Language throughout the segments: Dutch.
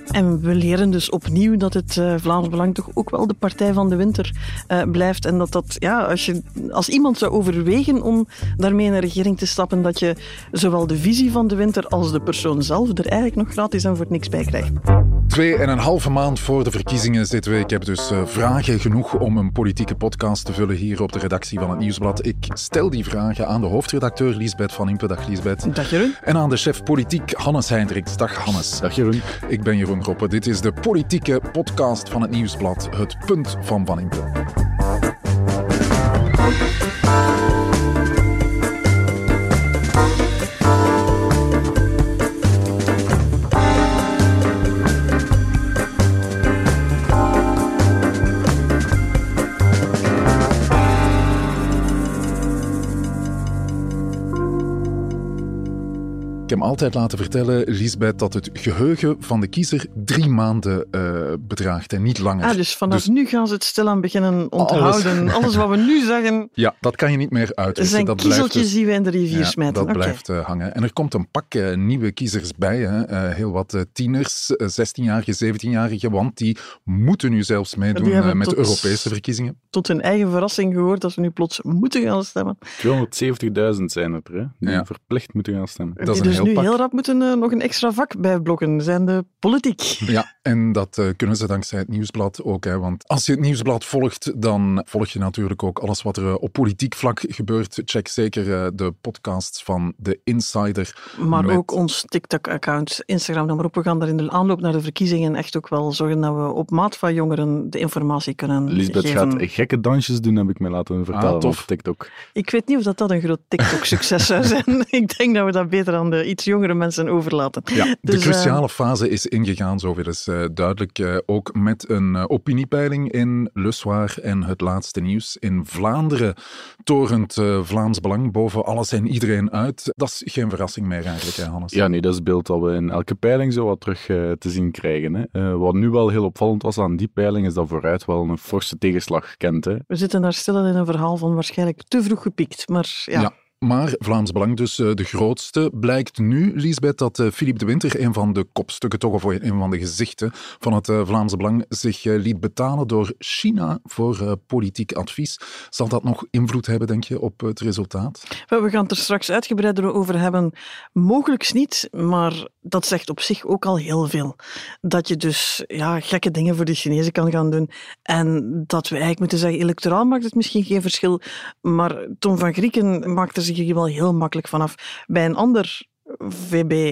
En we leren dus opnieuw dat het Vlaams Belang toch ook wel de partij van de winter blijft. En als iemand zou overwegen om daarmee in een regering te stappen, dat je zowel de visie van de winter als de persoon zelf er eigenlijk nog gratis en voor niks bij krijgt. 2,5 maand voor de verkiezingen zitten we. Ik heb dus vragen genoeg om een politieke podcast te vullen hier op de redactie van het Nieuwsblad. Ik stel die vragen aan de hoofdredacteur Liesbeth Van Impe. Dag Liesbeth. Dag Jeroen. En aan de chef politiek Hannes Heindriks. Dag Hannes. Dag Jeroen. Ik ben Jeroen Roppe. Dit is de politieke podcast van het Nieuwsblad. Het punt van Van Impe. Ik heb me altijd laten vertellen, Liesbeth, dat het geheugen van de kiezer 3 maanden bedraagt en niet langer. Dus vanaf nu gaan ze het stilaan beginnen onthouden. Alles wat we nu zeggen... Ja, dat kan je niet meer uitwissen. Het zijn dat kiezeltjes die we in de rivier smijten. Dat blijft hangen. En er komt een pak nieuwe kiezers bij. Hè. Heel wat tieners, 16-jarigen, 17-jarigen, want die moeten nu zelfs meedoen met de Europese verkiezingen. Tot hun eigen verrassing gehoord dat ze nu plots moeten gaan stemmen. 270.000 zijn het er, hè, die verplicht moeten gaan stemmen. Dat is dus nu heel rap moeten nog een extra vak bijblokken, zijn de politiek. Ja, en dat kunnen ze dankzij het Nieuwsblad ook. Hè, want als je het Nieuwsblad volgt, dan volg je natuurlijk ook alles wat er op politiek vlak gebeurt. Check zeker de podcasts van The Insider. Maar ook ons TikTok-account, Instagram, dan maar op. We gaan daar in de aanloop naar de verkiezingen echt ook wel zorgen dat we op maat van jongeren de informatie kunnen Lisbeth geven. gaat gekke dansjes doen, heb ik mij laten vertellen op TikTok. Ik weet niet of dat een groot TikTok-succes zou zijn. Ik denk dat we dat beter aan de iets jongere mensen overlaten. Ja, de cruciale fase is ingegaan, zoveel is duidelijk. Ook met een opiniepeiling in Le Soir en het laatste nieuws. In Vlaanderen torent Vlaams Belang boven alles en iedereen uit. Dat is geen verrassing meer eigenlijk, hè, Hannes? Ja, nee, dat is het beeld dat we in elke peiling zo wat terug te zien krijgen. Hè. Wat nu wel heel opvallend was aan die peiling, is dat vooruit wel een forse tegenslag kent. Hè. We zitten daar stil in een verhaal van waarschijnlijk te vroeg gepiekt, maar ja. Maar Vlaams Belang dus de grootste. Blijkt nu, Liesbeth, dat Philippe de Winter, een van de kopstukken, toch of een van de gezichten van het Vlaams Belang, zich liet betalen door China voor politiek advies. Zal dat nog invloed hebben, denk je, op het resultaat? We gaan het er straks uitgebreider over hebben. Mogelijks niet, maar dat zegt op zich ook al heel veel. Dat je dus gekke dingen voor de Chinezen kan gaan doen. En dat we eigenlijk moeten zeggen, electoraal maakt het misschien geen verschil, maar Tom van Grieken maakt er zich hier wel heel makkelijk vanaf. Bij een ander VB...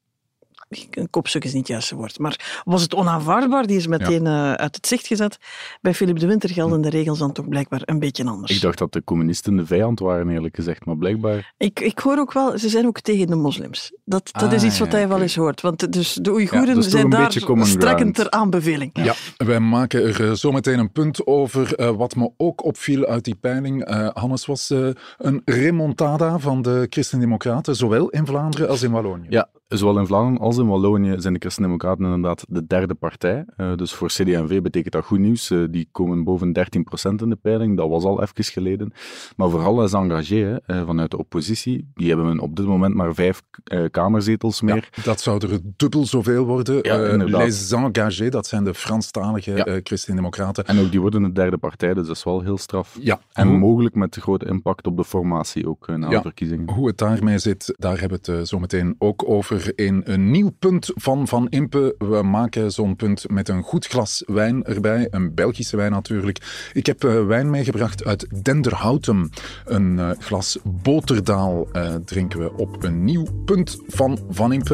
Een kopstuk is niet het juiste woord, maar was het onaanvaardbaar? Die is meteen uit het zicht gezet. Bij Philippe de Winter gelden de regels dan toch blijkbaar een beetje anders. Ik dacht dat de communisten de vijand waren, eerlijk gezegd, maar blijkbaar... Ik hoor ook wel, ze zijn ook tegen de moslims. Dat is iets wat hij wel eens hoort. Want dus de Oeigoeren zijn daar strekkend ter aanbeveling. Ja, wij maken er zo meteen een punt over. Wat me ook opviel uit die peiling, Hannes, was een remontada van de Christen-Democraten, zowel in Vlaanderen als in Wallonië. Ja, zowel in Vlaanderen als in Wallonië zijn de Christen-Democraten inderdaad de derde partij. Dus voor CD&V betekent dat goed nieuws. Die komen boven 13% in de peiling. Dat was al even geleden. Maar vooral les engagés vanuit de oppositie. Die hebben op dit moment maar 5 kamerzetels meer. Ja, dat zou er dubbel zoveel worden. Ja, les engagés, dat zijn de Franstalige Christen-Democraten. En ook die worden de derde partij, dus dat is wel heel straf. Ja. En mogelijk met grote impact op de formatie ook na de verkiezingen. Hoe het daarmee zit, daar hebben we het zo meteen ook over in een nieuw punt van Van Impe. We maken zo'n punt met een goed glas wijn erbij. Een Belgische wijn natuurlijk. Ik heb wijn meegebracht uit Denderhouten. Een glas Boterdaal drinken we op een nieuw punt van Van Impe.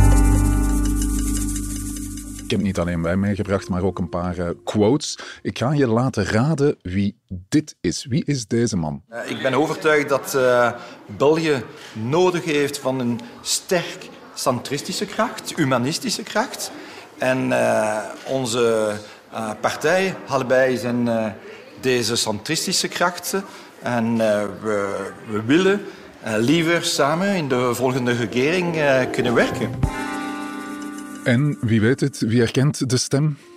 Ik heb niet alleen wijn meegebracht, maar ook een paar quotes. Ik ga je laten raden wie dit is. Wie is deze man? Ik ben overtuigd dat België nodig heeft van een sterk centristische kracht, humanistische kracht. En onze partijen, allebei, zijn deze centristische krachten. En we willen liever samen in de volgende regering kunnen werken. En wie weet het, wie herkent de stem?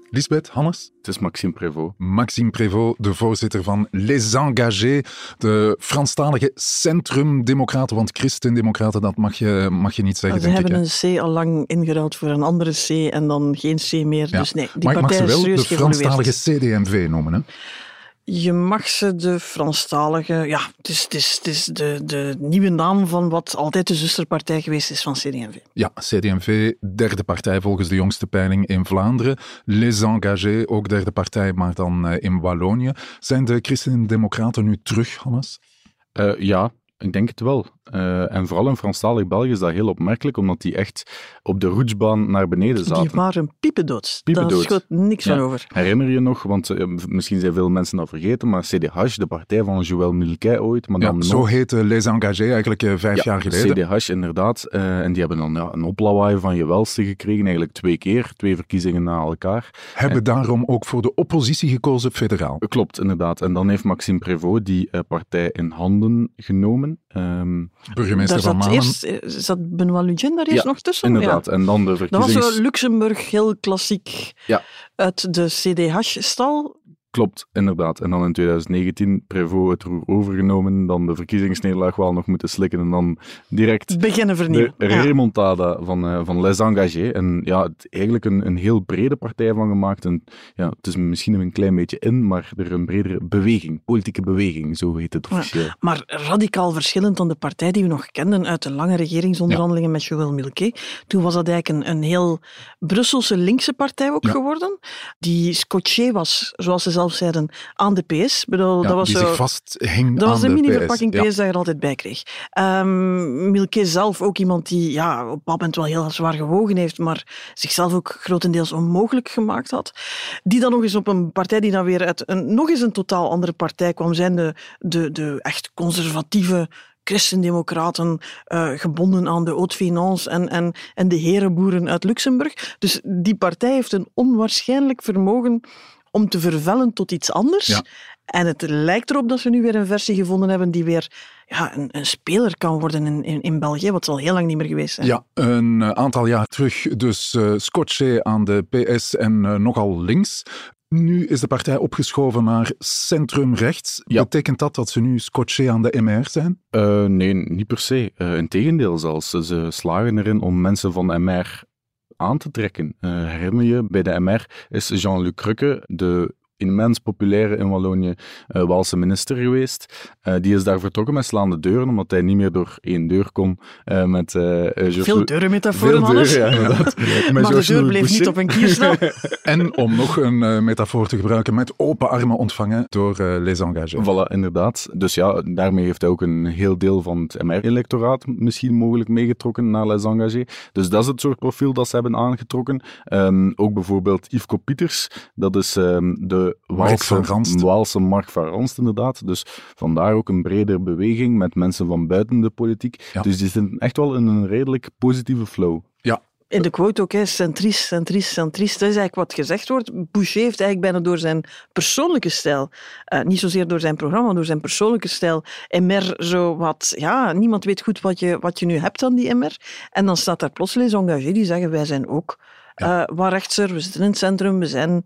Lisbeth, Hannes? Het is Maxime Prévost. Maxime Prévost, de voorzitter van Les Engagés, de Franstalige Centrum-Democraten, want Christen-Democraten, dat mag je niet zeggen, Ze hebben een C al lang ingeruild voor een andere C en dan geen C meer. Ja. Dus nee, die maar partij ik mag is ze wel de serieus geëvolueerd. Franstalige CDMV noemen, hè? Je mag ze de Franstalige... Ja, het is de nieuwe naam van wat altijd de zusterpartij geweest is van CD&V. Ja, CD&V, derde partij volgens de jongste peiling in Vlaanderen. Les Engagés, ook derde partij, maar dan in Wallonië. Zijn de Christen-Democraten nu terug, Hannes? Ja, ik denk het wel. En vooral in Franstalig België is dat heel opmerkelijk, omdat die echt op de roetsbaan naar beneden zaten. Die waren piependood. Daar schoot niks van over. Herinner je nog, want misschien zijn veel mensen dat vergeten, maar CDH, de partij van Joël Milquet ooit. Maar dan zo heette Les Engagés eigenlijk 5 jaar geleden. CDH inderdaad. En die hebben dan een oplawaai van je welste gekregen, eigenlijk 2 keer, 2 verkiezingen na elkaar. Hebben daarom ook voor de oppositie gekozen federaal. Klopt, inderdaad. En dan heeft Maxime Prévost die partij in handen genomen. Burgemeester van Malen. Zat Benoît Lugen daar eerst nog tussen? Inderdaad. Ja. En dan de verkiezings... Dat was zo Luxemburg, heel klassiek, uit de CDH-stal. Klopt, inderdaad. En dan in 2019 Prévost het roer overgenomen, dan de verkiezingsnederlaag wel nog moeten slikken en dan direct beginnen vernieuwen. De remontada van Les Engagés. En ja, eigenlijk een heel brede partij van gemaakt. En ja, het is misschien een klein beetje in, maar er een bredere beweging, politieke beweging, zo heet het officieel. Ja, maar radicaal verschillend dan de partij die we nog kenden uit de lange regeringsonderhandelingen met Joël Milquet. Toen was dat eigenlijk een heel Brusselse linkse partij ook geworden, die scotché was, zoals ze zelf zeiden, aan de PS. Dat was die zo, zich vasthing dat was de mini-verpakking PS ja. dat je er altijd bij kreeg. Milquet zelf ook iemand die op dat moment wel heel zwaar gewogen heeft, maar zichzelf ook grotendeels onmogelijk gemaakt had. Die dan nog eens op een partij die dan weer uit nog eens een totaal andere partij kwam, zijn de echt conservatieve Christen-Democraten, gebonden aan de haute finance en de herenboeren uit Luxemburg. Dus die partij heeft een onwaarschijnlijk vermogen om te vervellen tot iets anders. Ja. En het lijkt erop dat ze nu weer een versie gevonden hebben die weer een speler kan worden in België, wat al heel lang niet meer geweest zijn. Ja, een aantal jaar terug dus scotché aan de PS en nogal links. Nu is de partij opgeschoven naar centrumrechts. Ja. Betekent dat ze nu scotché aan de MR zijn? Nee, niet per se. Integendeel zelfs. Ze slagen erin om mensen van MR aan te trekken. Herinner je, bij de MR is Jean-Luc Crukke, de immens populaire in Wallonië Waalse minister geweest. Die is daar vertrokken met slaande deuren, omdat hij niet meer door 1 deur kon. Veel deurenmetaforen, alles. Ja, inderdaad. Maar de deur bleef niet op een kier staan. En om nog een metafoor te gebruiken, met open armen ontvangen door Les Engagés. Voilà, inderdaad. Dus ja, daarmee heeft hij ook een heel deel van het MR-electoraat misschien mogelijk meegetrokken naar Les Engagés. Dus dat is het soort profiel dat ze hebben aangetrokken. Ook bijvoorbeeld Yves Pieters, dat is de Waalse Mark van Ranst, inderdaad. Dus vandaar ook een bredere beweging met mensen van buiten de politiek. Ja. Dus die zitten echt wel in een redelijk positieve flow. Ja. In de quote ook, centrist. Dat is eigenlijk wat gezegd wordt. Boucher heeft eigenlijk bijna door zijn persoonlijke stijl, niet zozeer door zijn programma, maar door zijn persoonlijke stijl, MR zo wat, niemand weet goed wat je nu hebt aan die MR. En dan staat daar plots Les Engagés die zeggen, wij zijn ook wat rechtser, we zitten in het centrum, we zijn,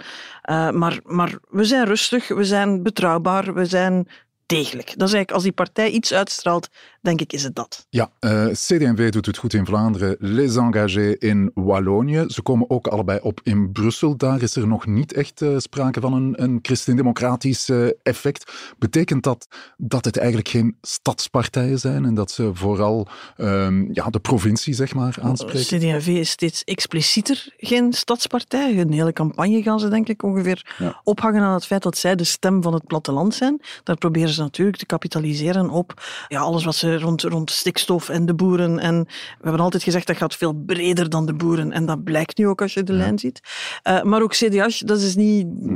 maar we zijn rustig, we zijn betrouwbaar, we zijn degelijk. Dat is eigenlijk, als die partij iets uitstraalt, denk ik, is het dat. Ja, CD&V doet het goed in Vlaanderen, Les Engagés in Wallonië. Ze komen ook allebei op in Brussel. Daar is er nog niet echt sprake van een christendemocratisch effect. Betekent dat het eigenlijk geen stadspartijen zijn en dat ze vooral de provincie, zeg maar, aanspreken? CD&V is steeds explicieter geen stadspartij. Hun hele campagne gaan ze, denk ik, ongeveer ophangen aan het feit dat zij de stem van het platteland zijn. Daar proberen ze natuurlijk te kapitaliseren op alles wat ze rond stikstof en de boeren. En we hebben altijd gezegd dat gaat veel breder dan de boeren. En dat blijkt nu ook als je de lijn ziet. Maar ook CDH, dat is niet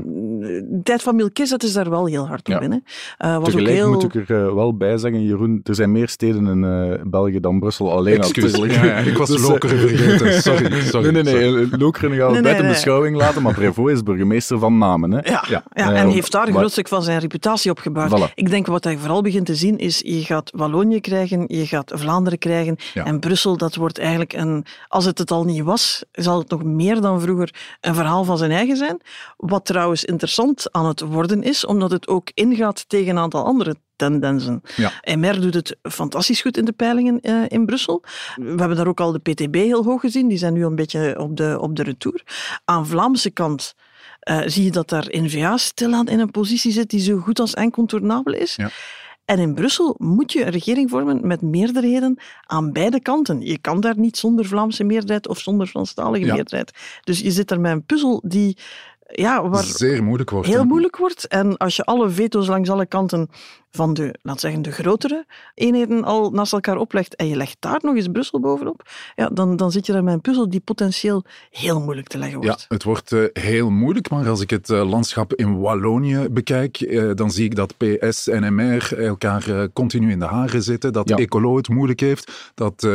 de tijd van Milquet zetten ze daar wel heel hard op in. Hè. Tegelijk moet ik er wel bij zeggen, Jeroen, er zijn meer steden in België dan Brussel alleen. Excuus, ik was Lokeren vergeten. Sorry. Nee, Lokeren gaan we buiten beschouwing laten, maar Prévost is burgemeester van Namen. Hè. En heeft daar een groot stuk van zijn reputatie opgebouwd. Voilà. Ik denk wat hij vooral begint te zien is, je gaat Wallonië krijgen, je gaat Vlaanderen krijgen en Brussel, dat wordt eigenlijk als het al niet was, zal het nog meer dan vroeger een verhaal van zijn eigen zijn. Wat trouwens interessant aan het worden is, omdat het ook ingaat tegen een aantal andere tendensen. MR doet het fantastisch goed in de peilingen in Brussel. We hebben daar ook al de PTB heel hoog gezien. Die zijn nu een beetje op de retour. Aan Vlaamse kant zie je dat daar N-VA stilaan in een positie zit die zo goed als incontournabel is. Ja. En in Brussel moet je een regering vormen met meerderheden aan beide kanten. Je kan daar niet zonder Vlaamse meerderheid of zonder Franstalige meerderheid. Dus je zit er met een puzzel die waar zeer moeilijk wordt. Heel moeilijk wordt. En als je alle veto's langs alle kanten van de grotere eenheden al naast elkaar oplegt en je legt daar nog eens Brussel bovenop, dan zit je daar met een puzzel die potentieel heel moeilijk te leggen wordt. Ja, het wordt heel moeilijk, maar als ik het landschap in Wallonië bekijk, dan zie ik dat PS en MR elkaar continu in de haren zitten, dat Ecolo het moeilijk heeft, dat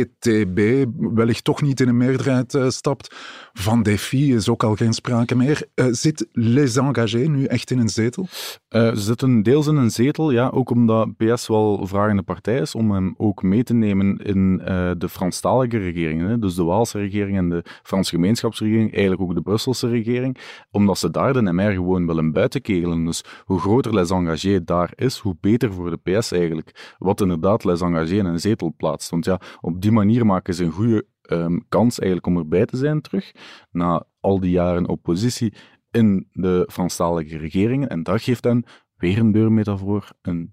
PTB wellicht toch niet in een meerderheid stapt. Van Défi is ook al geen sprake meer. Zit Les Engagés nu echt in een zetel? Ze zitten deels in een zetel, ook omdat PS wel vragende partij is om hem ook mee te nemen in de Franstalige regeringen. Hè. Dus de Waalse regering en de Franse gemeenschapsregering, eigenlijk ook de Brusselse regering, omdat ze daar de MR gewoon willen buitenkegelen. Dus hoe groter Les Engagés daar is, hoe beter voor de PS eigenlijk. Wat inderdaad Les Engagés in een zetel plaatst. Want op die manier maken ze een goede kans eigenlijk om erbij te zijn terug, na al die jaren oppositie in de Franstalige regeringen. En dat geeft hen, weer een deurmetafoor,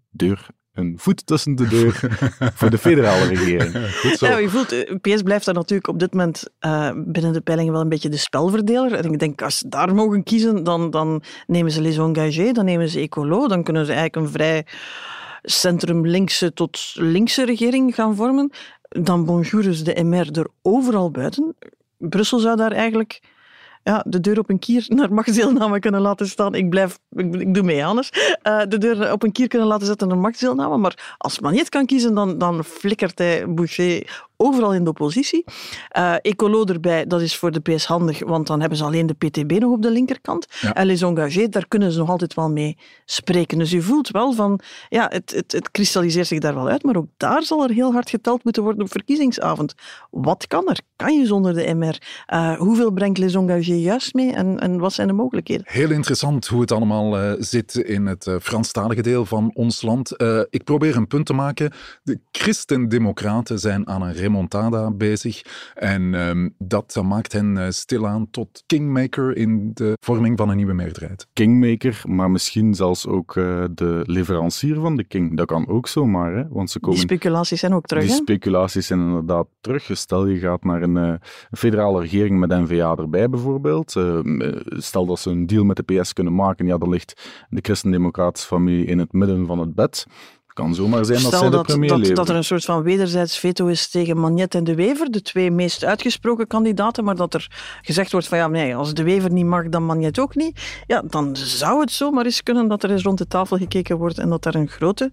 een voet tussen de deur voor de federale regering. Goed zo. Ja, je voelt, PS blijft daar natuurlijk op dit moment binnen de peilingen wel een beetje de spelverdeler. En ik denk, als ze daar mogen kiezen, dan nemen ze Les Engagés, dan nemen ze Ecolo, dan kunnen ze eigenlijk een vrij centrum-linkse tot linkse regering gaan vormen. Dan bonjour is de MR er overal buiten. Brussel zou daar eigenlijk de deur op een kier naar machtsdeelname kunnen laten staan. Ik doe mee, Hannes. De deur op een kier kunnen laten zetten naar machtsdeelname. Maar als men niet kan kiezen, dan flikkert hij Boucher overal in de oppositie. Ecolo erbij, dat is voor de PS handig, want dan hebben ze alleen de PTB nog op de linkerkant. Ja. En Les Engagés, daar kunnen ze nog altijd wel mee spreken. Dus je voelt wel van, het kristalliseert zich daar wel uit, maar ook daar zal er heel hard geteld moeten worden op verkiezingsavond. Wat kan er? Kan je zonder de MR? Hoeveel brengt Les Engagés juist mee en wat zijn de mogelijkheden? Heel interessant hoe het allemaal zit in het Franstalige deel van ons land. Ik probeer een punt te maken. De christendemocraten zijn aan een remontada bezig en dat maakt hen stilaan tot kingmaker in de vorming van een nieuwe meerderheid. Kingmaker, maar misschien zelfs ook de leverancier van de king. Dat kan ook zomaar, hè? Want die speculaties zijn ook terug. Die speculaties zijn inderdaad terug. Stel, je gaat naar een federale regering met N-VA erbij bijvoorbeeld. Stel dat ze een deal met de PS kunnen maken, dan ligt de christendemocratische familie in het midden van het bed. Het kan zomaar zijn dat zij de premier leveren. Dat er een soort van wederzijds veto is tegen Magnet en De Wever, de twee meest uitgesproken kandidaten, maar dat er gezegd wordt van als De Wever niet mag, dan Magnet ook niet. Ja, dan zou het zomaar eens kunnen dat er eens rond de tafel gekeken wordt en dat er een grote,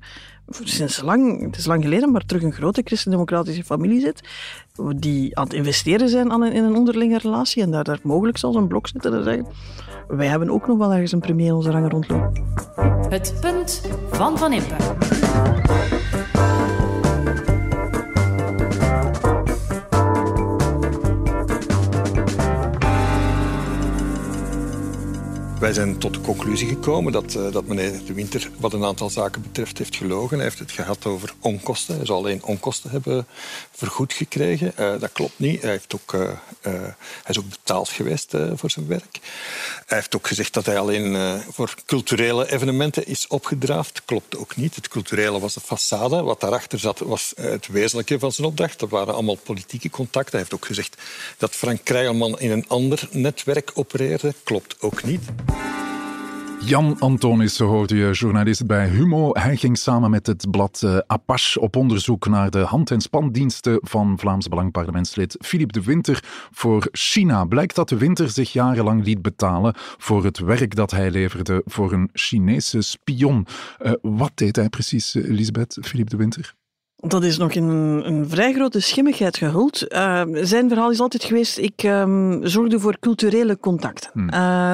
het is lang geleden, maar terug een grote christendemocratische familie zit, die aan het investeren zijn in een onderlinge relatie en daar mogelijk zelfs een blok zitten en zeggen, wij hebben ook nog wel ergens een premier in onze rangen rondlopen. Het punt van Van Impe. Wij zijn tot de conclusie gekomen dat meneer De Winter wat een aantal zaken betreft heeft gelogen. Hij heeft het gehad over onkosten. Hij zou alleen onkosten hebben vergoed gekregen. Dat klopt niet. Hij is ook betaald geweest voor zijn werk. Hij heeft ook gezegd dat hij alleen voor culturele evenementen is opgedraafd. Klopt ook niet. Het culturele was de façade. Wat daarachter zat was het wezenlijke van zijn opdracht. Dat waren allemaal politieke contacten. Hij heeft ook gezegd dat Frank Krijlman in een ander netwerk opereerde. Klopt ook niet. Jan Antonissen hoorde je, journalist bij Humo. Hij ging samen met het blad Apache op onderzoek naar de hand- en spandiensten van Vlaams Belang parlementslid Philippe de Winter voor China. Blijkt dat de Winter zich jarenlang liet betalen voor het werk dat hij leverde voor een Chinese spion. Wat deed hij precies, Lisbeth, Philippe de Winter? Dat is nog in een vrij grote schimmigheid gehuld. Zijn verhaal is altijd geweest, ik zorgde voor culturele contacten.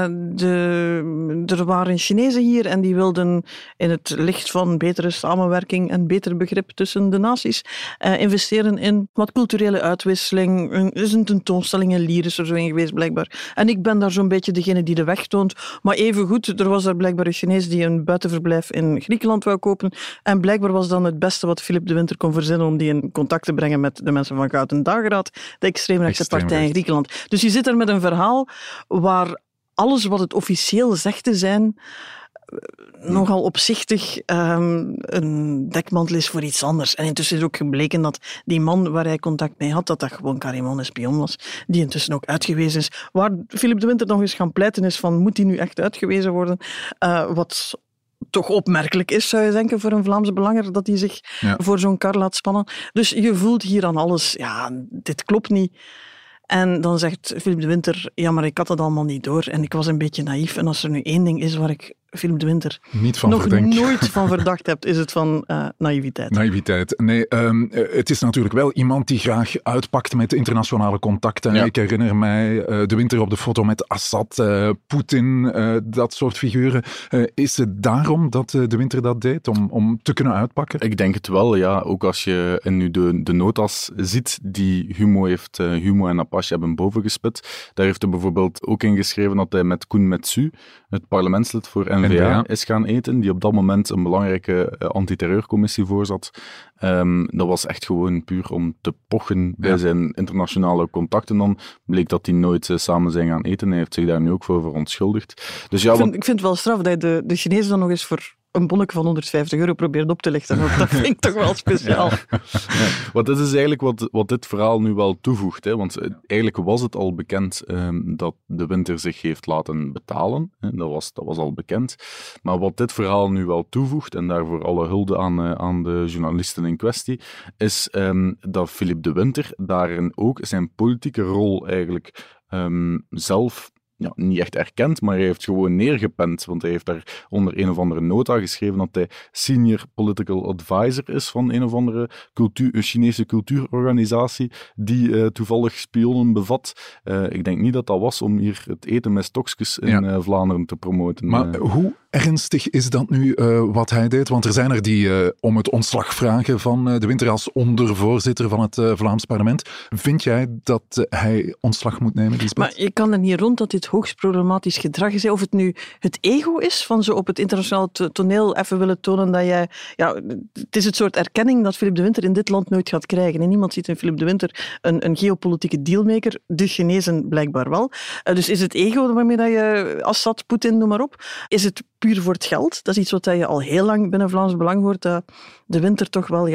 Er waren Chinezen hier en die wilden in het licht van betere samenwerking en beter begrip tussen de naties investeren in wat culturele uitwisseling. Er is een tentoonstelling in Lier is er zo in geweest, blijkbaar. En ik ben daar zo'n beetje degene die de weg toont. Maar evengoed, er was daar blijkbaar een Chinees die een buitenverblijf in Griekenland wou kopen. En blijkbaar was dan het beste wat Philippe de Winter kon verzinnen om die in contact te brengen met de mensen van Gouden Dageraad, de extreemrechtse partij in Griekenland. Dus je zit er met een verhaal waar alles wat het officieel zegt te zijn nogal opzichtig een dekmantel is voor iets anders. En intussen is ook gebleken dat die man waar hij contact mee had, dat gewoon carrément een spion was, die intussen ook uitgewezen is. Waar Philippe de Winter nog eens gaan pleiten is van, moet hij nu echt uitgewezen worden? Wat toch opmerkelijk is, zou je denken, voor een Vlaamse belanger, dat hij zich voor zo'n kar laat spannen. Dus je voelt hier aan alles, ja, dit klopt niet. En dan zegt Philippe de Winter, ja, maar ik had dat allemaal niet door en ik was een beetje naïef. En als er nu één ding is waar ik Philippe de Winter nooit van verdacht heb, is het van naïviteit. Naïviteit. Nee, het is natuurlijk wel iemand die graag uitpakt met internationale contacten. Ja. Ik herinner mij de Winter op de foto met Assad, Poetin, dat soort figuren. Is het daarom dat de Winter dat deed, om te kunnen uitpakken? Ik denk het wel, ja. Ook als je nu de notas ziet die Humo en Apache hebben bovengespit. Daar heeft hij bijvoorbeeld ook in geschreven dat hij met Koen Metsu, het parlementslid voor N-VA, is gaan eten, die op dat moment een belangrijke antiterreurcommissie voorzat. Dat was echt gewoon puur om te pochen bij zijn internationale contacten. Dan bleek dat die nooit samen zijn gaan eten. Hij heeft zich daar nu ook voor verontschuldigd. Dus ja, ik vind het wel straf dat je de Chinezen dan nog eens voor een bonnetje van €150 probeert op te lichten. Dat vind ik toch wel speciaal. Ja. Want dat is eigenlijk wat dit verhaal nu wel toevoegt. Hè? Want eigenlijk was het al bekend dat de Winter zich heeft laten betalen. Hè? Dat was al bekend. Maar wat dit verhaal nu wel toevoegt, en daarvoor alle hulde aan de journalisten in kwestie, is dat Philippe de Winter daarin ook zijn politieke rol eigenlijk zelf niet echt erkend, maar hij heeft gewoon neergepend, want hij heeft daar onder een of andere nota geschreven dat hij senior political advisor is van een of andere Chinese cultuurorganisatie die toevallig spionnen bevat. Ik denk niet dat was om hier het eten met stokjes in Vlaanderen te promoten. Maar hoe ernstig is dat nu wat hij deed? Want er zijn er die om het ontslag vragen van de Winter als ondervoorzitter van het Vlaams parlement. Vind jij dat hij ontslag moet nemen, Lisbeth? Maar je kan er niet rond dat dit hoogst problematisch gedrag is. Of het nu het ego is van zo op het internationaal toneel even willen tonen dat jij... Ja, het is het soort erkenning dat Philippe de Winter in dit land nooit gaat krijgen. En niemand ziet in Philippe de Winter een geopolitieke dealmaker. De Chinezen blijkbaar wel. Dus is het ego waarmee dat je Assad, Poetin, noem maar op. Is het puur voor het geld? Dat is iets wat je al heel lang binnen Vlaams Belang hoort. Dat de Winter toch wel,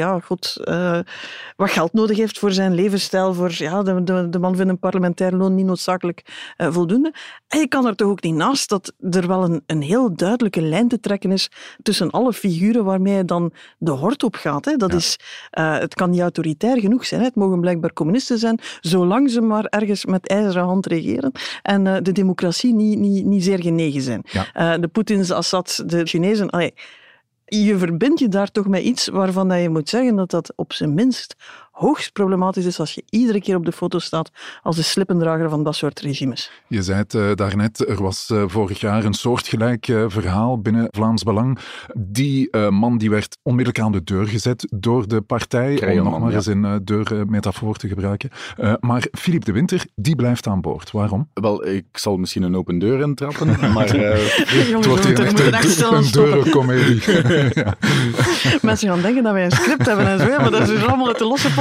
wat geld nodig heeft voor zijn levensstijl. Voor, de man vindt een parlementair loon niet noodzakelijk voldoende. En je kan er toch ook niet naast dat er wel een heel duidelijke lijn te trekken is tussen alle figuren waarmee je dan de hort op gaat. Hè. Dat is, het kan niet autoritair genoeg zijn. Hè. Het mogen blijkbaar communisten zijn, zolang ze maar ergens met ijzeren hand regeren en de democratie niet zeer genegen zijn. Ja. De Poetins, Assad, de Chinezen... Je verbindt je daar toch met iets waarvan je moet zeggen dat dat op zijn minst hoogst problematisch is als je iedere keer op de foto staat als de slippendrager van dat soort regimes. Je zei het daarnet, er was vorig jaar een soortgelijk verhaal binnen Vlaams Belang. Die man die werd onmiddellijk aan de deur gezet door de partij, om nog maar eens een deurmetafoor te gebruiken. Maar Philippe de Winter, die blijft aan boord. Waarom? Wel, ik zal misschien een open deur intrappen, maar... het wordt hier echt een deurencomedie. Mensen gaan denken dat wij een script hebben en zo, maar dat is dus allemaal uit de losse pols.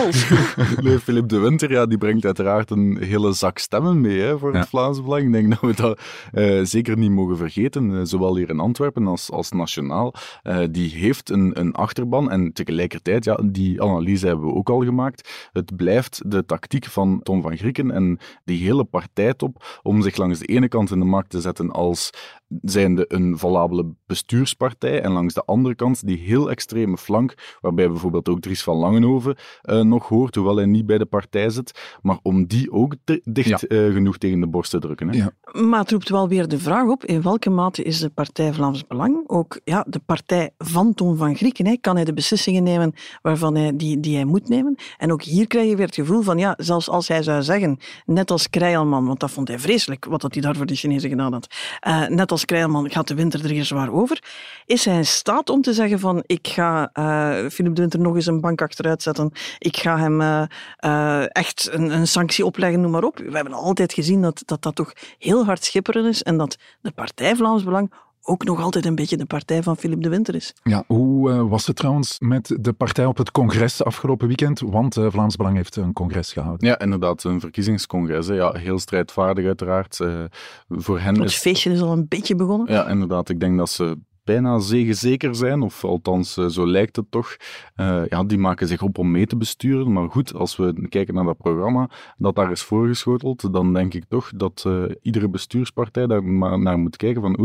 Nee, Philippe De Winter, ja, die brengt uiteraard een hele zak stemmen mee voor het Vlaams Belang. Ik denk dat we dat zeker niet mogen vergeten, zowel hier in Antwerpen als nationaal. Die heeft een achterban en tegelijkertijd, ja, die analyse hebben we ook al gemaakt. Het blijft de tactiek van Tom van Grieken en die hele partijtop om zich langs de ene kant in de markt te zetten als zijnde een valabele bestuurspartij en langs de andere kant die heel extreme flank, waarbij bijvoorbeeld ook Dries van Langenhoven nog hoort, hoewel hij niet bij de partij zit, maar om die ook dicht genoeg tegen de borst te drukken. Hè? Ja. Maar het roept wel weer de vraag op, in welke mate is de partij Vlaams Belang ook de partij van Tom van Grieken? Hè? Kan hij de beslissingen nemen waarvan die hij moet nemen? En ook hier krijg je weer het gevoel van, zelfs als hij zou zeggen, net als Krijlman, want dat vond hij vreselijk, wat hij daar voor de Chinezen gedaan had, net als Krijlman gaat de Winter er hier zwaar over, is hij in staat om te zeggen van, ik ga Philippe De Winter nog eens een bank achteruit zetten, ik ga hem echt een sanctie opleggen, noem maar op. We hebben altijd gezien dat toch heel hard schipperen is en dat de partij Vlaams Belang ook nog altijd een beetje de partij van Philippe De Winter is. Ja, hoe was het trouwens met de partij op het congres afgelopen weekend? Want Vlaams Belang heeft een congres gehouden. Ja, inderdaad, een verkiezingscongres. Hè. Ja, heel strijdvaardig uiteraard. Voor hen het feestje is al een beetje begonnen. Ja, inderdaad. Ik denk dat ze bijna zegenzeker zijn, of althans zo lijkt het toch. Die maken zich op om mee te besturen, maar goed, als we kijken naar dat programma dat daar is voorgeschoteld, dan denk ik toch dat iedere bestuurspartij daar maar naar moet kijken van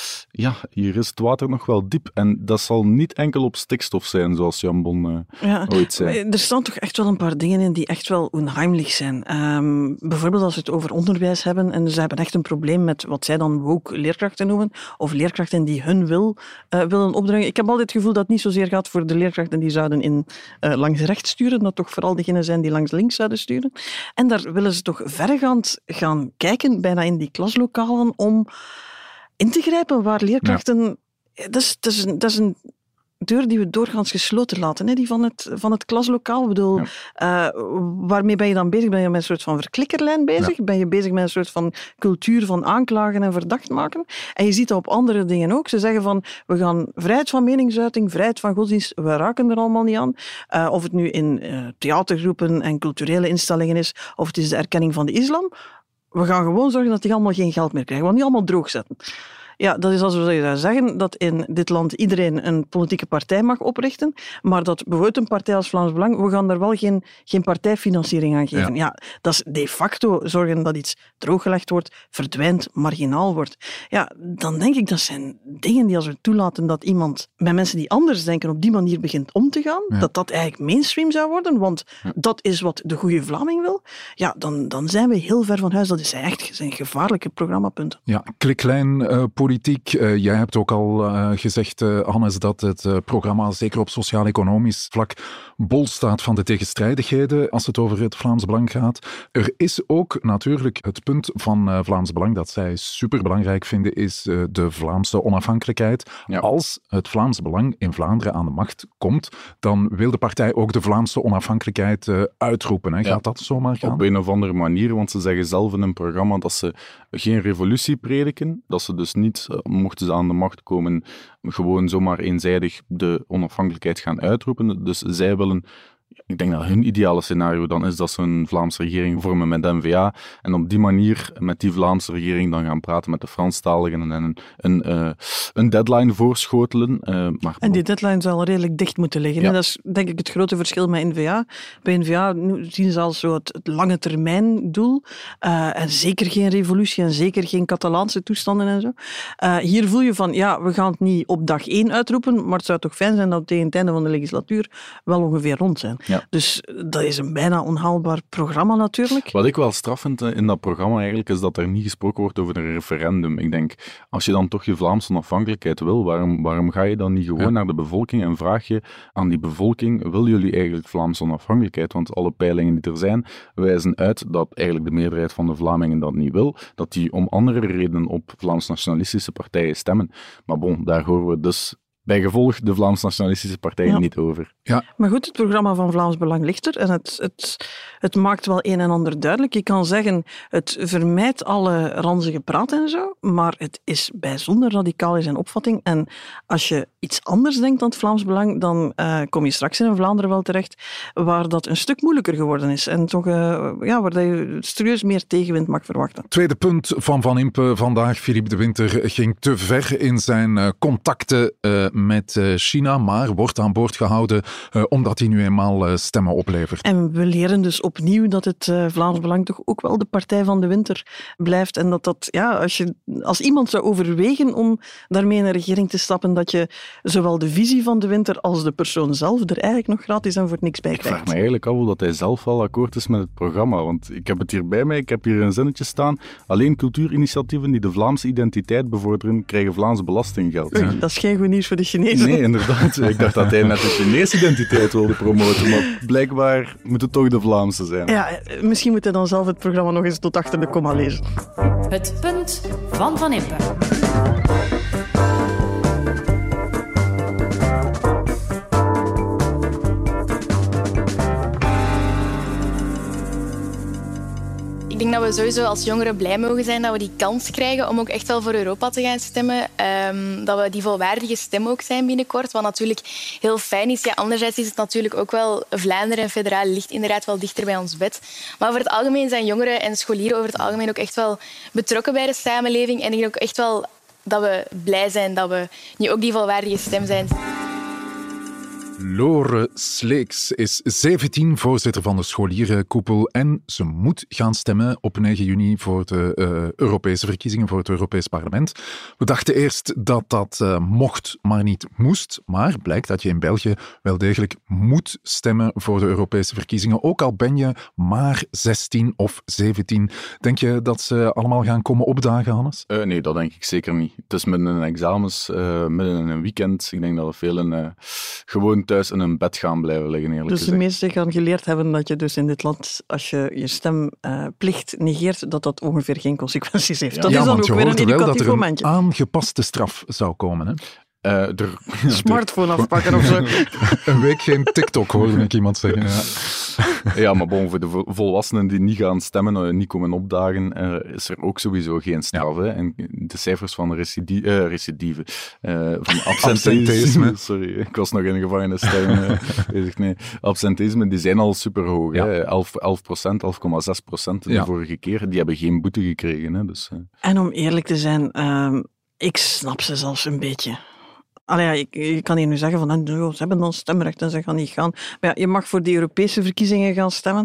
hier is het water nog wel diep. En dat zal niet enkel op stikstof zijn, zoals Jan Bon ooit zei. Er staan toch echt wel een paar dingen in die echt wel onheimlich zijn. Bijvoorbeeld als we het over onderwijs hebben, en ze hebben echt een probleem met wat zij dan woke leerkrachten noemen, of leerkrachten die hun willen opdringen. Ik heb altijd het gevoel dat het niet zozeer gaat voor de leerkrachten die zouden langs rechts sturen, dat toch vooral degenen zijn die langs links zouden sturen. En daar willen ze toch verregaand gaan kijken, bijna in die klaslokalen, om in te grijpen waar leerkrachten... Ja. Dat is een deur die we doorgaans gesloten laten, hè, die van het klaslokaal. Ik bedoel, waarmee ben je dan bezig? Ben je met een soort van verklikkerlijn bezig? Ja. Ben je bezig met een soort van cultuur van aanklagen en verdacht maken? En je ziet dat op andere dingen ook. Ze zeggen van, we gaan vrijheid van meningsuiting, vrijheid van godsdienst, we raken er allemaal niet aan. Of het nu in theatergroepen en culturele instellingen is, of het is de erkenning van de islam. We gaan gewoon zorgen dat die allemaal geen geld meer krijgen. We gaan die allemaal droog zetten. Ja, dat is alsof je zou zeggen dat in dit land iedereen een politieke partij mag oprichten, maar dat bijvoorbeeld een partij als Vlaams Belang, we gaan daar wel geen partijfinanciering aan geven. Ja, dat is de facto zorgen dat iets drooggelegd wordt, verdwijnt, marginaal wordt. Ja, dan denk ik dat zijn dingen die als we toelaten dat iemand met mensen die anders denken op die manier begint om te gaan, dat eigenlijk mainstream zou worden, want dat is wat de goede Vlaming wil. Ja, dan zijn we heel ver van huis. Dat zijn gevaarlijke programmapunten. Ja, kliklijn politiek. Jij hebt ook al gezegd, Hannes, dat het programma zeker op sociaal-economisch vlak bol staat van de tegenstrijdigheden als het over het Vlaams Belang gaat. Er is ook natuurlijk het punt van Vlaams Belang dat zij superbelangrijk vinden, is de Vlaamse onafhankelijkheid. Ja. Als het Vlaams Belang in Vlaanderen aan de macht komt, dan wil de partij ook de Vlaamse onafhankelijkheid uitroepen. Hè? Gaat dat zomaar gaan? Op een of andere manier, want ze zeggen zelf in een programma dat ze geen revolutie prediken, dat ze dus niet, mochten ze aan de macht komen, gewoon zomaar eenzijdig de onafhankelijkheid gaan uitroepen. Dus zij willen... Ik denk dat hun ideale scenario dan is dat ze een Vlaamse regering vormen met N-VA en op die manier met die Vlaamse regering dan gaan praten met de Franstaligen en een deadline voorschotelen. En die deadline zal redelijk dicht moeten liggen. Ja. Dat is denk ik het grote verschil met N-VA. Bij N-VA zien ze als zo het lange termijn doel en zeker geen revolutie en zeker geen Catalaanse toestanden en zo. Hier voel je van, we gaan het niet op dag 1 uitroepen, maar het zou toch fijn zijn dat we tegen het einde van de legislatuur wel ongeveer rond zijn. Ja. Dus dat is een bijna onhaalbaar programma natuurlijk. Wat ik wel straf vind in dat programma eigenlijk, is dat er niet gesproken wordt over een referendum. Ik denk, als je dan toch je Vlaamse onafhankelijkheid wil, waarom ga je dan niet gewoon naar de bevolking en vraag je aan die bevolking, willen jullie eigenlijk Vlaamse onafhankelijkheid? Want alle peilingen die er zijn, wijzen uit dat eigenlijk de meerderheid van de Vlamingen dat niet wil, dat die om andere redenen op Vlaams-nationalistische partijen stemmen. Maar bon, daar horen we dus Bijgevolg de Vlaams Nationalistische Partij niet over. Ja. Maar goed, het programma van Vlaams Belang ligt er en het maakt wel een en ander duidelijk. Je kan zeggen, het vermijdt alle ranzige praat en zo, maar het is bijzonder radicaal in zijn opvatting. En als je iets anders denkt dan het Vlaams Belang, dan kom je straks in Vlaanderen wel terecht, waar dat een stuk moeilijker geworden is. En toch, waar je serieus meer tegenwind mag verwachten. Tweede punt van Van Impe vandaag. Philippe de Winter ging te ver in zijn contacten met China, maar wordt aan boord gehouden omdat hij nu eenmaal stemmen oplevert. En we leren dus opnieuw dat het Vlaams Belang toch ook wel de partij van de winter blijft. En dat als iemand zou overwegen om daarmee in een regering te stappen, dat je zowel de visie van de winter als de persoon zelf er eigenlijk nog gratis en voor niks bij Ik krijgt. vraag me eigenlijk af of dat hij zelf wel akkoord is met het programma, want ik heb het hier bij mij, ik heb hier een zinnetje staan. Alleen cultuurinitiatieven die de Vlaamse identiteit bevorderen, krijgen Vlaams belastinggeld. Oei, dat is geen goed nieuws voor de Chinezen. Nee, inderdaad. Ik dacht dat hij net de Chinese identiteit wilde promoten, maar blijkbaar moet het toch de Vlaamse zijn. Ja, misschien moet hij dan zelf het programma nog eens tot achter de komma lezen. Het punt van Van Impe. Ik denk dat we sowieso als jongeren blij mogen zijn dat we die kans krijgen om ook echt wel voor Europa te gaan stemmen. Dat we die volwaardige stem ook zijn binnenkort, wat natuurlijk heel fijn is. Ja, anderzijds is het natuurlijk ook wel Vlaanderen en federaal ligt inderdaad wel dichter bij ons bed. Maar over het algemeen zijn jongeren en scholieren over het algemeen ook echt wel betrokken bij de samenleving. En ik denk ook echt wel dat we blij zijn dat we nu ook die volwaardige stem zijn. Lore Sleeks is 17, voorzitter van de scholierenkoepel en ze moet gaan stemmen op 9 juni voor de Europese verkiezingen, voor het Europees Parlement. We dachten eerst dat dat mocht, maar niet moest, maar blijkt dat je in België wel degelijk moet stemmen voor de Europese verkiezingen, ook al ben je maar 16 of 17. Denk je dat ze allemaal gaan komen opdagen, Hannes? Nee, dat denk ik zeker niet. Het is midden in examens, midden in een weekend. Ik denk dat er velen gewoon thuis in een bed gaan blijven liggen, eerlijk Dus gezegd. de meesten gaan geleerd hebben dat je dus in dit land, als je je stemplicht negeert, dat ongeveer geen consequenties heeft. Dat is dan want ook je weer een hoorde wel dat educatief er een momentje. aangepaste straf zou komen, hè? Smartphone afpakken of zo. Een week geen TikTok, hoorde ik iemand zeggen. Ja. Ja, maar bon, voor de volwassenen die niet gaan stemmen, niet komen opdagen, is er ook sowieso geen straf. Hè? En de cijfers van recidive, van absenteïsme, sorry, ik was nog in de gevangenistuin bezig. Nee, absenteïsme, die zijn al superhoog. Ja. Hè? 11,6% de vorige keer. Die hebben geen boete gekregen. Hè? Dus, En om eerlijk te zijn, ik snap ze zelfs een beetje. Allee, je kan hier nu zeggen van ze hebben dan stemrecht en ze gaan niet gaan. Maar ja, je mag voor die Europese verkiezingen gaan stemmen.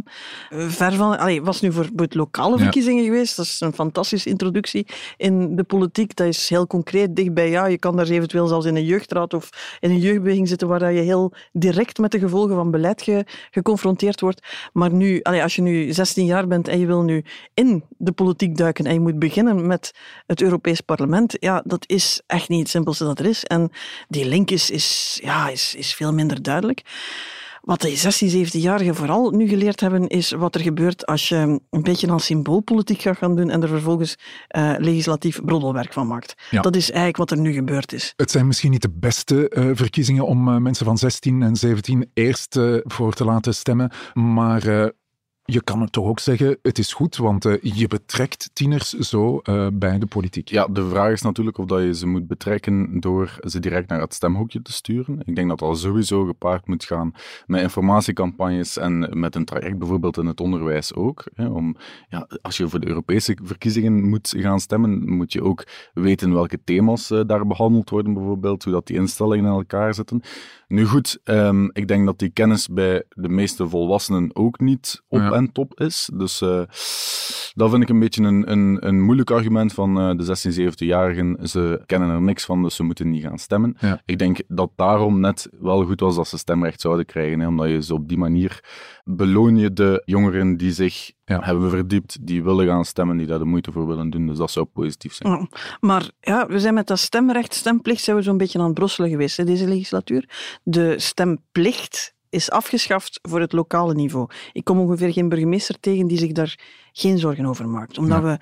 Was nu voor lokale verkiezingen geweest. Dat is een fantastische introductie in de politiek. Dat is heel concreet, dichtbij jou. Je kan daar eventueel zelfs in een jeugdraad of in een jeugdbeweging zitten waar je heel direct met de gevolgen van beleid geconfronteerd wordt. Maar nu, als je nu 16 jaar bent en je wil nu in de politiek duiken en je moet beginnen met het Europees Parlement, ja, dat is echt niet het simpelste dat er is. En die link is veel minder duidelijk. Wat de 16, 17-jarigen vooral nu geleerd hebben, is wat er gebeurt als je een beetje aan symboolpolitiek gaat gaan doen en er vervolgens legislatief broddelwerk van maakt. Ja. Dat is eigenlijk wat er nu gebeurd is. Het zijn misschien niet de beste verkiezingen om mensen van 16 en 17 eerst voor te laten stemmen, maar je kan het toch ook zeggen, het is goed, want je betrekt tieners zo bij de politiek. Ja, de vraag is natuurlijk of dat je ze moet betrekken door ze direct naar het stemhokje te sturen. Ik denk dat dat sowieso gepaard moet gaan met informatiecampagnes en met een traject bijvoorbeeld in het onderwijs ook. Hè, als je voor de Europese verkiezingen moet gaan stemmen, moet je ook weten welke thema's daar behandeld worden bijvoorbeeld, hoe dat die instellingen in elkaar zitten. Nu goed, ik denk dat die kennis bij de meeste volwassenen ook niet op en top is. Dus dat vind ik een beetje een moeilijk argument van de 16, 17-jarigen. Ze kennen er niks van, dus ze moeten niet gaan stemmen. Ja. Ik denk dat daarom net wel goed was dat ze stemrecht zouden krijgen. Hè, omdat je zo op die manier beloon je de jongeren die zich hebben verdiept, die willen gaan stemmen, die daar de moeite voor willen doen. Dus dat zou positief zijn. Ja, maar ja, we zijn met dat stemrecht, stemplicht, zijn we zo'n beetje aan het brosselen geweest, hè, deze legislatuur. De stemplicht is afgeschaft voor het lokale niveau. Ik kom ongeveer geen burgemeester tegen die zich daar geen zorgen over maakt. Omdat we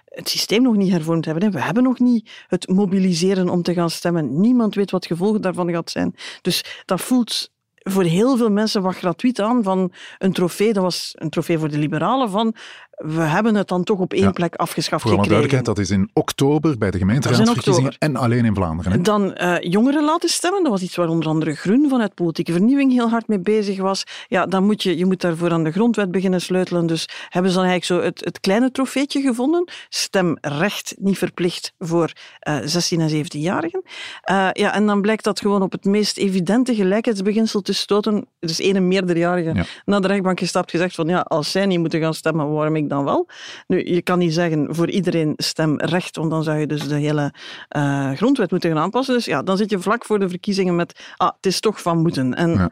het systeem nog niet hervormd hebben. Hè. We hebben nog niet het mobiliseren om te gaan stemmen. Niemand weet wat het gevolg daarvan gaat zijn. Dus dat voelt voor heel veel mensen wat gratuit aan van een trofee. Dat was een trofee voor de liberalen van we hebben het dan toch op één plek afgeschaft voor alle gekregen. duidelijkheid, dat is in oktober bij de gemeenteraadsverkiezingen en alleen in Vlaanderen. Hè? Dan jongeren laten stemmen. Dat was iets waar onder andere Groen vanuit Politieke Vernieuwing heel hard mee bezig was. Ja, dan moet je moet daarvoor aan de grondwet beginnen sleutelen. Dus hebben ze dan eigenlijk zo het kleine trofeetje gevonden. Stemrecht niet verplicht voor 16 en 17-jarigen. En dan blijkt dat gewoon op het meest evidente gelijkheidsbeginsel te stoten. Dus ene meerderjarige naar de rechtbank gestapt gezegd van als zij niet moeten gaan stemmen, waarom ik dan wel? Nu, je kan niet zeggen voor iedereen stemrecht, want dan zou je dus de hele grondwet moeten gaan aanpassen. Dus dan zit je vlak voor de verkiezingen met het is toch van moeten. En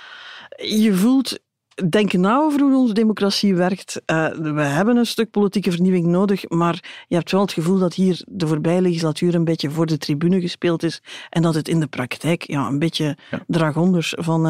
je voelt, denk na over hoe onze democratie werkt. We hebben een stuk politieke vernieuwing nodig, maar je hebt wel het gevoel dat hier de voorbije legislatuur een beetje voor de tribune gespeeld is en dat het in de praktijk een beetje dragonders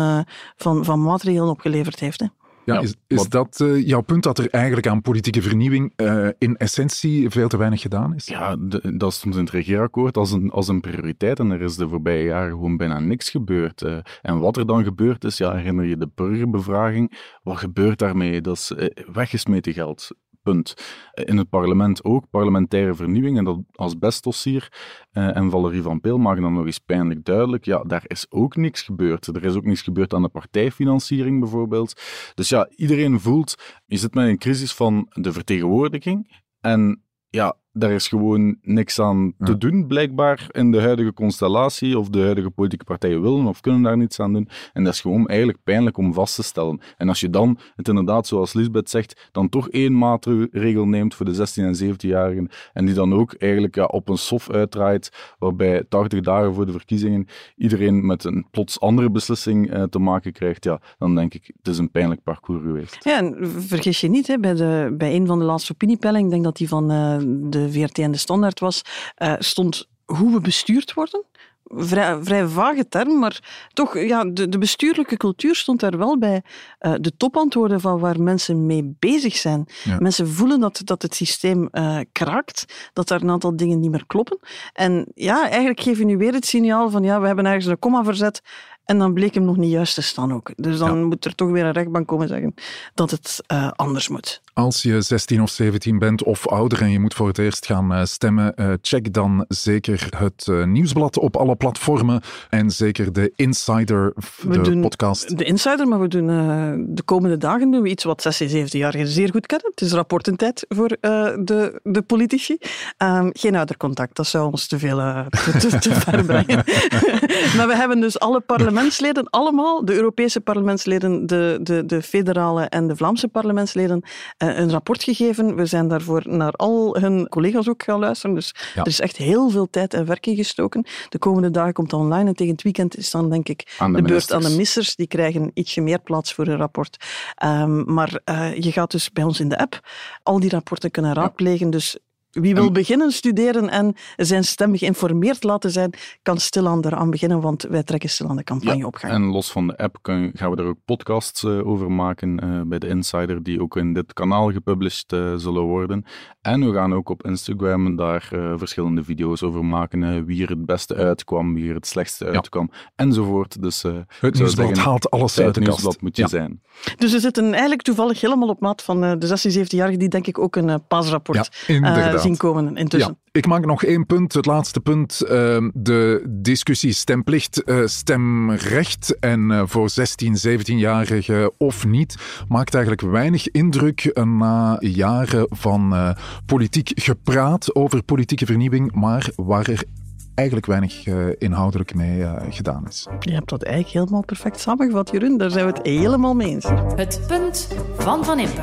van maatregelen opgeleverd heeft. Hè. Ja, is dat jouw punt, dat er eigenlijk aan politieke vernieuwing in essentie veel te weinig gedaan is? Ja, dat stond in het regeerakkoord als een prioriteit en er is de voorbije jaren gewoon bijna niks gebeurd. En wat er dan gebeurd is, herinner je de burgerbevraging, wat gebeurt daarmee? Dat is weggesmeten geld. Punt. In het parlement ook, parlementaire vernieuwing, en dat asbestdossier en Valerie van Peel maken dan nog eens pijnlijk duidelijk, daar is ook niks gebeurd. Er is ook niks gebeurd aan de partijfinanciering bijvoorbeeld. Dus iedereen voelt, je zit met een crisis van de vertegenwoordiging en daar is gewoon niks aan te doen, blijkbaar, in de huidige constellatie, of de huidige politieke partijen willen of kunnen daar niets aan doen. En dat is gewoon eigenlijk pijnlijk om vast te stellen. En als je dan het inderdaad, zoals Lisbeth zegt, dan toch één maatregel neemt voor de 16- en 17-jarigen, en die dan ook eigenlijk op een sof uitdraait, waarbij 80 dagen voor de verkiezingen iedereen met een plots andere beslissing te maken krijgt, dan denk ik, het is een pijnlijk parcours geweest. Ja, en vergis je niet, bij een van de laatste opiniepeilingen, ik denk dat die van de VRT en de Standaard was, stond hoe we bestuurd worden. Vrij vage term, maar toch, de bestuurlijke cultuur stond daar wel bij. De topantwoorden van waar mensen mee bezig zijn. Ja. Mensen voelen dat het systeem kraakt, dat daar een aantal dingen niet meer kloppen. En eigenlijk geef je nu weer het signaal van we hebben ergens een komma verzet en dan bleek hem nog niet juist te staan ook. Dus dan moet er toch weer een rechtbank komen zeggen dat het anders moet. Als je 16 of 17 bent of ouder en je moet voor het eerst gaan stemmen, check dan zeker het nieuwsblad op alle platformen en zeker de Insider, podcast. De Insider, maar we doen de komende dagen doen we iets wat 16, 17-jarigen zeer goed kennen. Het is rapportentijd voor de politici. Geen oudercontact, dat zou ons te veel te ver brengen. Maar we hebben dus alle parlementsleden, allemaal, de Europese parlementsleden, de federale en de Vlaamse parlementsleden, een rapport gegeven. We zijn daarvoor naar al hun collega's ook gaan luisteren. Dus er is echt heel veel tijd en werk in gestoken. De komende dagen komt het online en tegen het weekend is dan, denk ik, de beurt aan de ministers. Die krijgen ietsje meer plaats voor een rapport. Maar je gaat dus bij ons in de app al die rapporten kunnen raadplegen. Dus wie wil beginnen studeren en zijn stem geïnformeerd laten zijn, kan stilaan eraan beginnen, want wij trekken stilaan de campagne op gang. En los van de app gaan we er ook podcasts over maken bij de Insider, die ook in dit kanaal gepublished zullen worden. En we gaan ook op Instagram daar verschillende video's over maken. Wie er het beste uitkwam, wie er het slechtste uitkwam, enzovoort. Dus het nieuwsblad haalt alles uit de kast. Nieuwsblad moet je zijn. Dus we zitten eigenlijk toevallig helemaal op maat van de 16, 17-jarigen, die denk ik ook een paasrapport zien komen intussen. Ja. Ik maak nog één punt, het laatste punt. De discussie stemplicht, stemrecht en voor 16, 17-jarigen of niet, maakt eigenlijk weinig indruk na jaren van politiek gepraat over politieke vernieuwing, maar waar er eigenlijk weinig inhoudelijk mee gedaan is. Je hebt dat eigenlijk helemaal perfect samengevat, Jeroen. Daar zijn we het helemaal mee eens. Het punt van Van Impe.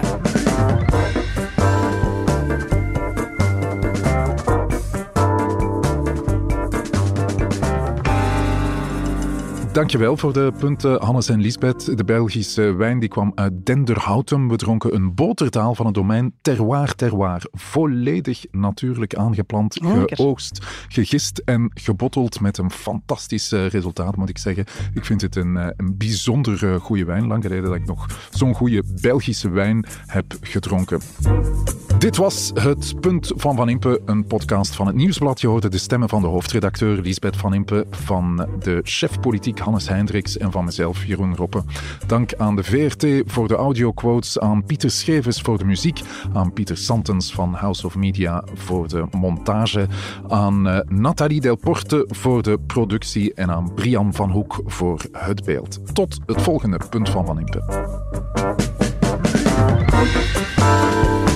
Dankjewel voor de punten, Hannes en Lisbeth. De Belgische wijn die kwam uit Denderhoutem. We dronken een botertaal van het domein Terroir. Volledig natuurlijk aangeplant, geoogst, gegist en gebotteld met een fantastisch resultaat, moet ik zeggen. Ik vind het een bijzonder goede wijn. Lang geleden dat ik nog zo'n goede Belgische wijn heb gedronken. Dit was het Punt van Van Impe, een podcast van het Nieuwsblad. Je hoorde de stemmen van de hoofdredacteur Liesbeth Van Impe, van de chef politiek Hannes Heindriks en van mezelf, Jeroen Roppe. Dank aan de VRT voor de audioquotes, aan Pieter Schevers voor de muziek, aan Pieter Santens van House of Media voor de montage, aan Nathalie Delporte voor de productie en aan Brian van Hoek voor het beeld. Tot het volgende Punt van Van Impe.